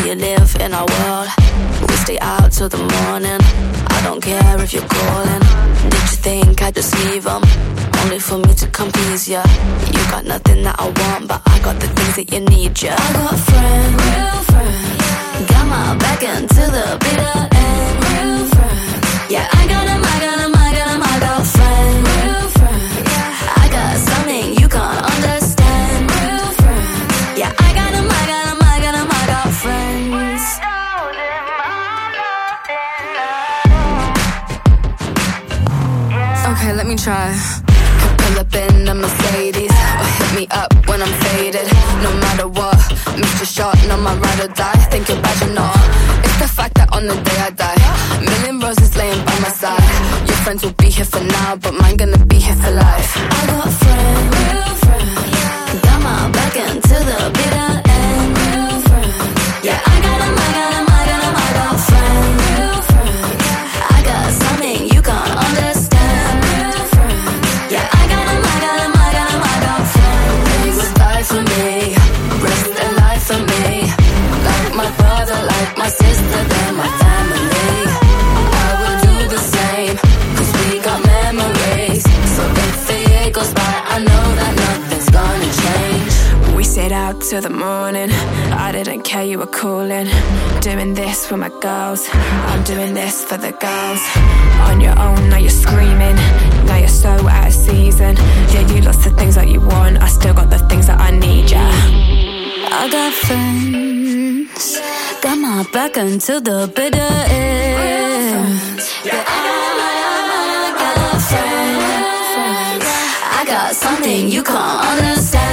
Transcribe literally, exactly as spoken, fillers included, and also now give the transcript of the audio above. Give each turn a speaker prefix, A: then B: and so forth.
A: you live in our world. We stay out till the morning. I don't care if you're calling. Did you think I'd just leave them? Only for me to come please ya. You got nothing that I want, but I got the things that you need, yeah. I got friends, real friends. Got my back until the bitter end. Real friends. Yeah, I got 'em, I got 'em, I got 'em, I got friends. Real friends. I got something you can't understand. Real friends. Yeah, I got 'em, I got 'em, I got 'em, I got friends.
B: Okay, let me try. Pull up in a Mercedes, or hit me up when I'm faded. No matter what, Mister Shot, on my ride or die. Think you're bad, you know. It's the fact that on the day I die, a million roses laying by my side. Your friends will be here for now, but mine gonna be here for life.
A: I got friends, real friends. Got my back until the bitter end. Real friends. Yeah, I got 'em, I got 'em, I got 'em, I got friends. Real friends. I got something you can't understand. Real friends. Yeah, I got 'em, I got 'em, I got 'em, I got friends.
B: They would die for me, risk their life for me. Like my brother, like my sister, they're my family. I would do the same, cause we got memories. So if the year goes by, I know that nothing's gonna change.
C: We stayed out till the morning. I didn't care, you were calling. Doing this with my girls. I'm doing this for the girls. On your own, now you're screaming. Now you're so out of season. Yeah, you lost the things that you want. I still got the things that I need, yeah.
A: I got friends. Got my back until the bitter end. Yeah, I got friends. I got something you can't understand.